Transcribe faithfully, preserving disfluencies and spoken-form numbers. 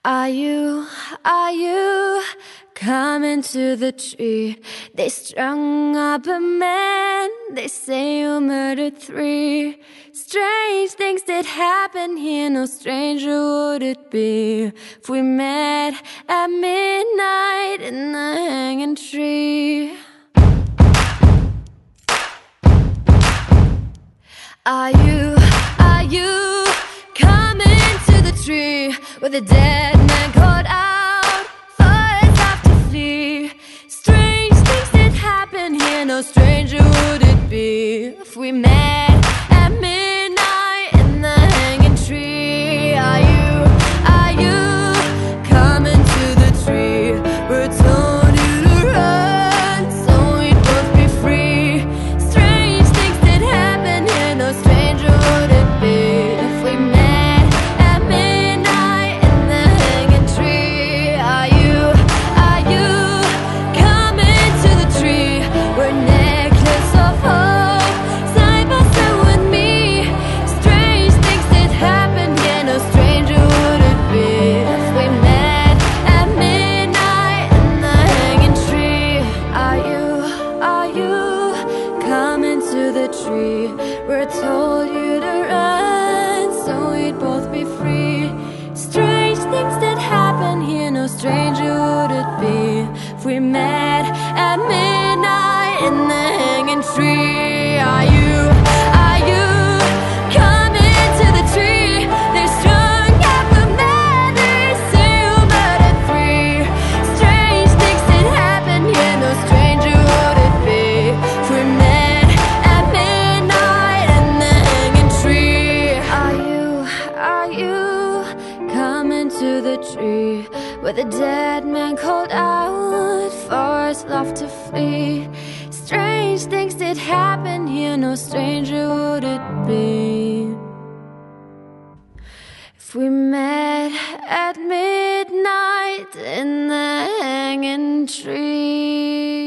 Are you, are you coming to the tree? They strung up a man, they say you murdered three. Strange things did happen here, no stranger would it be if we met at midnight in the hanging tree. Are you, are you coming to the tree where the dead man called out for his life to flee? Strange things did happen here, no stranger would it be if we met at midnight in the hanging tree. Are you, are you coming to the tree where it told you to run so we'd both be free? Strange things did happen here, no stranger would it be if we met at midnight in the hanging tree. Are you, are you coming to the tree where necklace of hope side by side with me? Strange things did happen here, no stranger would it be if we met at midnight in the hanging tree. Are you, are you coming to the tree where it told you to run so we'd both be free? Strange things did happen here, no stranger would it be if we met at midnight in the hanging tree. Are you, are you coming to the tree? They strung up a man, they say you murdered three. Strange things did happen here, no stranger would it be if we met at midnight in the hanging tree. Are you, are you coming to the tree where the dead man called out for his love to flee? Strange things did happen here, no stranger would it be if we met at midnight in the hanging tree.